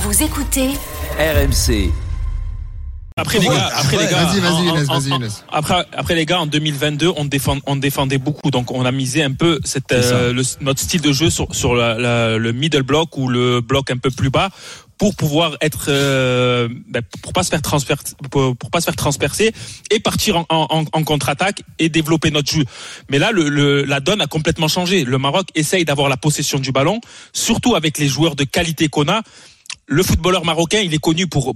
Vous écoutez RMC. Après les gars, Vas-y, Inès. Après les gars, en 2022, on défendait beaucoup, donc on a misé un peu notre style de jeu sur le middle block ou le bloc un peu plus bas pour pouvoir être pour pas se faire transpercer et partir en contre-attaque et développer notre jeu. Mais là la donne a complètement changé. Le Maroc essaye d'avoir la possession du ballon, surtout avec les joueurs de qualité qu'on a. Le footballeur marocain, il est connu pour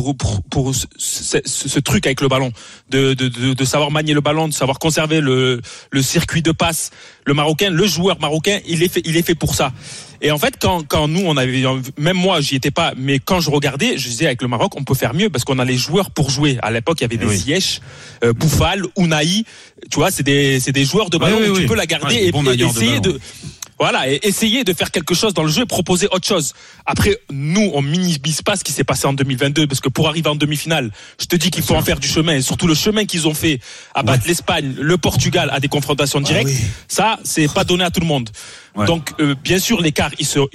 ce truc avec le ballon, de savoir manier le ballon, de savoir conserver le circuit de passe. Le joueur marocain, il est fait pour ça. Et en fait, quand nous on avait, même moi j'y étais pas, mais quand je regardais, je disais avec le Maroc on peut faire mieux parce qu'on a les joueurs pour jouer. À l'époque il y avait des Ziyech, Boufal, Ounahi, tu vois, c'est des joueurs de ballon où tu peux la garder et essayer de et essayer de faire quelque chose dans le jeu et proposer autre chose. Après, nous, on minimise pas ce qui s'est passé en 2022 parce que pour arriver en demi-finale, je te dis qu'il faut en faire du chemin et surtout le chemin qu'ils ont fait à battre l'Espagne, le Portugal à des confrontations directes, ça, c'est pas donné à tout le monde. Ouais. Donc, bien sûr, l'écart, il se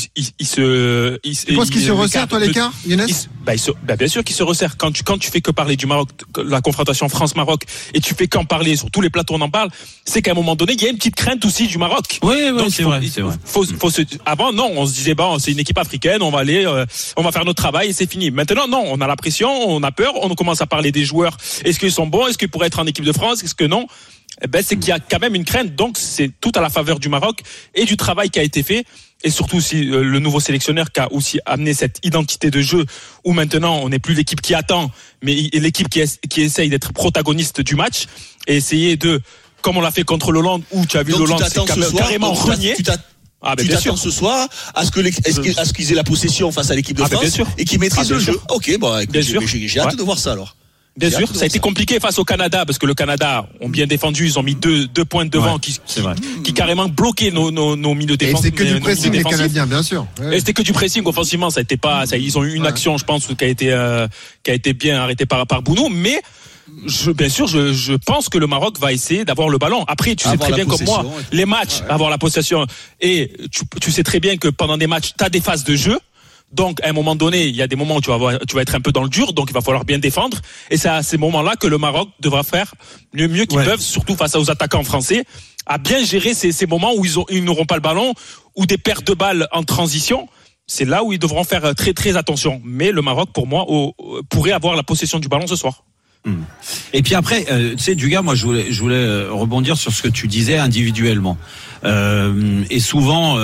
tu penses qu'il se resserre, toi, l'écart, Younes? Bien sûr qu'il se resserre. Quand tu fais que parler du Maroc, la confrontation France-Maroc, et tu fais qu'en parler, sur tous les plateaux on en parle, c'est qu'à un moment donné, il y a une petite crainte aussi du Maroc. Donc, c'est vrai. Avant, non, on se disait, c'est une équipe africaine, on va aller, on va faire notre travail et c'est fini. Maintenant, non, on a la pression, on a peur, on commence à parler des joueurs. Est-ce qu'ils sont bons? Est-ce qu'ils pourraient être en équipe de France? Est-ce que non? C'est qu'il y a quand même une crainte. Donc, c'est tout à la faveur du Maroc et du travail qui a été fait. Et surtout aussi le nouveau sélectionneur qui a aussi amené cette identité de jeu où maintenant on n'est plus l'équipe qui attend, mais l'équipe qui essaye d'être protagoniste du match et essayer de, comme on l'a fait contre l'Hollande, où tu as vu l'Hollande carrément renier. Tu t'attends ce soir à ce qu'ils aient la possession face à l'équipe de France et qu'ils maîtrisent le jeu. Ok, écoute, j'ai hâte de voir ça alors. Bien sûr, ça a été compliqué face au Canada parce que le Canada ont bien défendu, ils ont mis deux points de devant qui carrément bloquaient nos milieux défensifs. Et c'était que du pressing les Canadiens, bien sûr. Et c'était que du pressing offensivement, ça a été pas, ils ont eu une action, je pense, qui a été bien arrêtée par Bounou, mais bien sûr, je pense que le Maroc va essayer d'avoir le ballon. Après, tu sais très bien comme moi, les matchs, avoir la possession, et tu sais très bien que pendant des matchs, t'as des phases de jeu. Donc, à un moment donné, il y a des moments où tu vas être un peu dans le dur, donc il va falloir bien défendre. Et c'est à ces moments-là que le Maroc devra faire le mieux qu'ils peuvent, surtout face aux attaquants français, à bien gérer ces moments où ils n'auront pas le ballon, ou des pertes de balles en transition. C'est là où ils devront faire très très attention. Mais le Maroc, pour moi, pourrait avoir la possession du ballon ce soir. Et puis après, tu sais, Dugas, moi je voulais rebondir sur ce que tu disais individuellement. Et souvent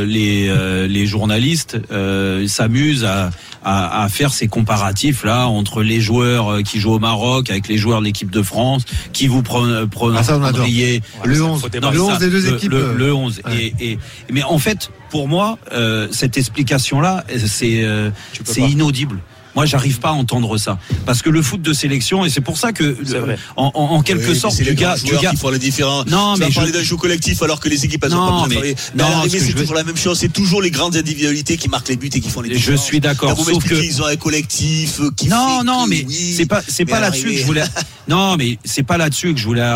les journalistes s'amusent à faire ces comparatifs là entre les joueurs qui jouent au Maroc avec les joueurs de l'équipe de France, qui vous prendriez le 11 des deux équipes. Le 11. Ouais. Mais en fait, pour moi, cette explication là, c'est inaudible. Moi, j'arrive pas à entendre ça parce que le foot de sélection, et c'est pour ça que en quelque sorte, c'est les joueurs qui font les différents. Non, mais parler d'un jeu collectif alors que les équipes elles ont pas travaillé. Mais à l'arrivée, c'est toujours la même chose. C'est toujours les grandes individualités qui marquent les buts et qui font les différences. Je suis d'accord. Sauf que ils ont un collectif qui. Mais c'est pas là-dessus que je voulais. Non, mais c'est pas là-dessus que je voulais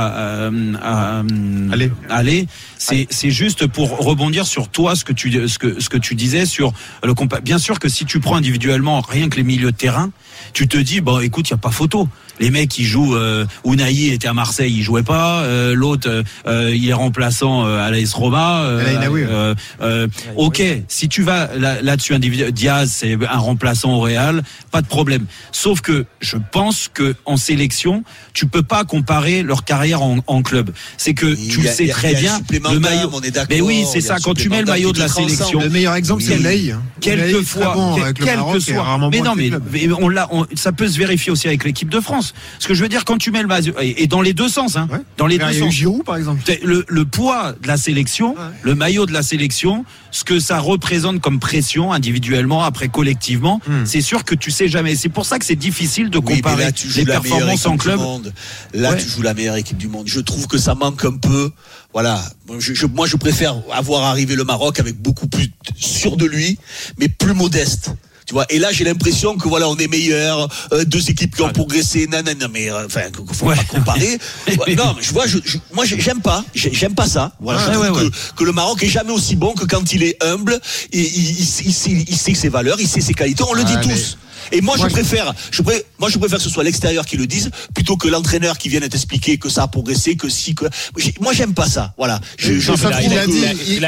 aller. C'est juste pour rebondir sur toi ce que tu disais sur le bien sûr que si tu prends individuellement rien que les milieux de terrain, tu te dis écoute, il y a pas photo. Les mecs qui jouent Ounahi était à Marseille, il jouait pas, l'autre il est remplaçant à l'AS Roma. OK, si tu vas là-dessus individuel, Diaz c'est un remplaçant au Real, pas de problème. Sauf que je pense que en sélection, tu peux pas comparer leur carrière en club. C'est que tu le sais très bien, le maillot. Mais oui, c'est ça, quand tu mets le maillot de la sélection. Le meilleur exemple c'est Ley. Quelquefois, mais non, mais ça peut se vérifier aussi avec l'équipe de France. Ce que je veux dire, quand tu mets le maillot, et dans les deux sens, dans les deux sens. Giroud, par exemple. Le poids de la sélection, le maillot de la sélection, ce que ça représente comme pression individuellement, après collectivement, c'est sûr que tu sais jamais. C'est pour ça que c'est difficile de comparer les performances en club. Tu joues la meilleure équipe du monde. Je trouve que ça manque un peu. Voilà. Moi, je préfère avoir arrivé le Maroc avec beaucoup plus sûr de lui, mais plus modeste. Tu vois, et là j'ai l'impression que voilà, on est meilleur, deux équipes qui ont progressé, mais faut pas comparer. Non, mais moi j'aime pas ça. Voilà, que le Maroc est jamais aussi bon que quand il est humble, et il sait ses valeurs, il sait ses qualités, on le dit tous. Et moi, je préfère que ce soit l'extérieur qui le dise plutôt que l'entraîneur qui vienne t'expliquer que ça a progressé, moi j'aime pas ça. Voilà. Il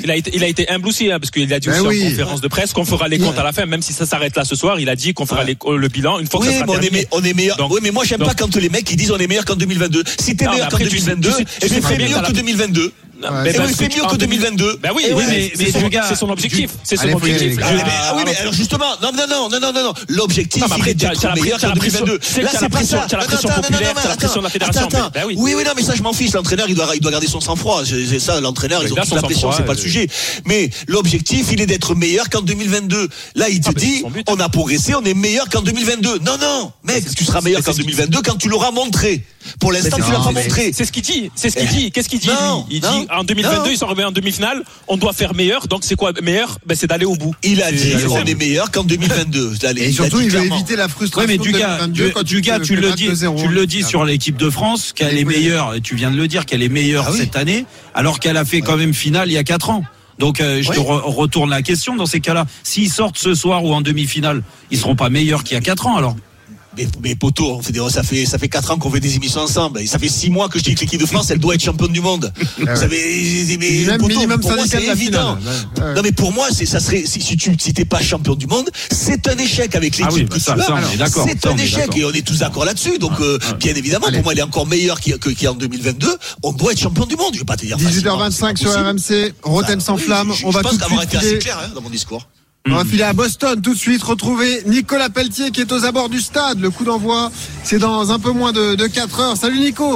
a été humble aussi, parce qu'il a dit aussi en conférence de presse qu'on fera les comptes à la fin, même si ça s'arrête là ce soir. Il a dit qu'on fera le bilan une fois que ça sera terminé. On est meilleur. Oui, mais moi j'aime pas quand les mecs ils disent on est meilleur qu'en 2022. Si t'es meilleur qu'en 2022, fais mieux que 2022. Mais c'est mieux que 2022. Ben oui, mais c'est son objectif. C'est son objectif. Oui, mais alors justement, non. L'objectif, c'est d'être meilleur qu'en 2022. Là, c'est pas ça. T'as la pression populaire, t'as la pression de la fédération. Oui, non, mais ça, je m'en fiche. L'entraîneur, il doit garder son sang-froid. C'est ça, l'entraîneur, ils ont toute la pression, c'est pas le sujet. Mais l'objectif, il est d'être meilleur qu'en 2022. Là, il te dit, on a progressé, on est meilleur qu'en 2022. Non, mec, tu seras meilleur qu'en 2022 quand tu l'auras montré. Pour l'instant, tu l'as pas montré. C'est ce qu'il dit. Qu'est-ce qu'il dit? Il dit en 2022, ils sont arrivés en demi-finale. On doit faire meilleur. Donc c'est quoi meilleur? C'est d'aller au bout. Il a dit on est meilleur qu'en 2022. Et surtout, il veut éviter la frustration. Oui, mais Dugas, tu le dis sur l'équipe de France qu'elle est meilleure. Tu viens de le dire qu'elle est meilleure cette année, alors qu'elle a fait quand même finale il y a 4 ans. Donc je te retourne la question dans ces cas-là. S'ils sortent ce soir ou en demi-finale, ils seront pas meilleurs qu'il y a 4 ans alors. Mais poteau, ça fait 4 ans qu'on fait des émissions ensemble. Et ça fait 6 mois que je dis que l'équipe de France, elle doit être championne du monde. Vous savez, mais poteau, pour moi, c'est évident. Non, mais pour moi, ça serait, si t'es pas champion du monde, c'est un échec avec l'équipe que tu as. C'est un échec et on est tous d'accord là-dessus. Donc, bien évidemment, pour moi, il est encore meilleur qu'il y a en 2022. On doit être champion du monde. Je vais pas te dire. 18h25 sur RMC, Roten sans flamme. On va tout de suite. Je pense avoir été assez clair dans mon discours. On va filer à Boston tout de suite, retrouver Nicolas Pelletier qui est aux abords du stade. Le coup d'envoi, c'est dans un peu moins de 4 heures. Salut Nico.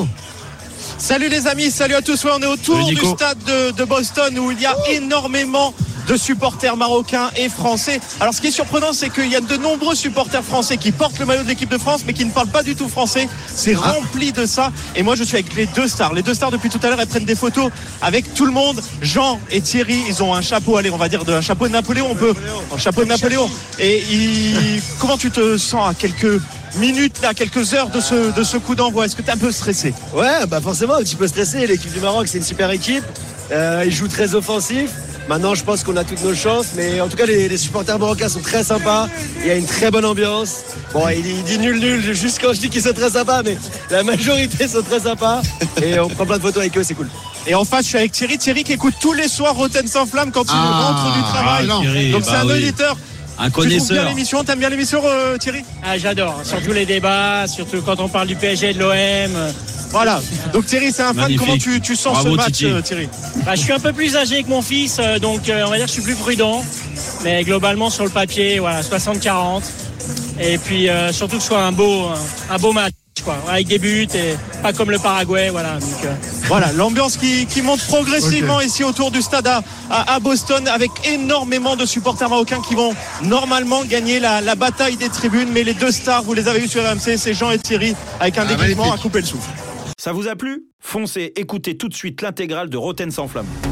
Salut les amis, salut à tous. On est autour du stade de Boston où il y a énormément de supporters marocains et français. Alors ce qui est surprenant, c'est qu'il y a de nombreux supporters français qui portent le maillot de l'équipe de France mais qui ne parlent pas du tout français. C'est rempli de ça. Et moi je suis avec les deux stars. Les deux stars depuis tout à l'heure, elles prennent des photos avec tout le monde. Jean et Thierry, ils ont un chapeau, on va dire un chapeau de Napoléon, un chapeau de Napoléon. Et comment tu te sens à quelques minutes, à quelques heures de ce coup d'envoi? Est-ce que tu es un peu stressé? Ouais, forcément un petit peu stressé. L'équipe du Maroc, c'est une super équipe. Ils jouent très offensif. Maintenant, je pense qu'on a toutes nos chances, mais en tout cas, les supporters marocains sont très sympas. Il y a une très bonne ambiance. Bon, il dit nul, juste quand je dis qu'ils sont très sympas, mais la majorité sont très sympas. Et on prend plein de photos avec eux, c'est cool. Et en face, je suis avec Thierry qui écoute tous les soirs Roten sans flamme quand il rentre du travail. Donc c'est un auditeur. Un connaisseur. T'aimes bien l'émission Thierry? J'adore, surtout les débats, surtout quand on parle du PSG et de l'OM. Voilà, donc Thierry c'est un fan. Magnifique. Comment tu sens Bravo, ce match Thierry? Je suis un peu plus âgé que mon fils, donc on va dire que je suis plus prudent. Mais globalement sur le papier, voilà, 60-40. Et puis surtout que ce soit un beau match, quoi, avec des buts et pas comme le Paraguay, voilà. Donc, voilà, l'ambiance qui monte progressivement ici autour du stade à Boston, avec énormément de supporters marocains qui vont normalement gagner la bataille des tribunes. Mais les deux stars, vous les avez vus sur RMC, c'est Jean et Thierry avec un déguisement à couper le souffle. Ça vous a plu ? Foncez, écoutez tout de suite l'intégrale de Roten sans flamme.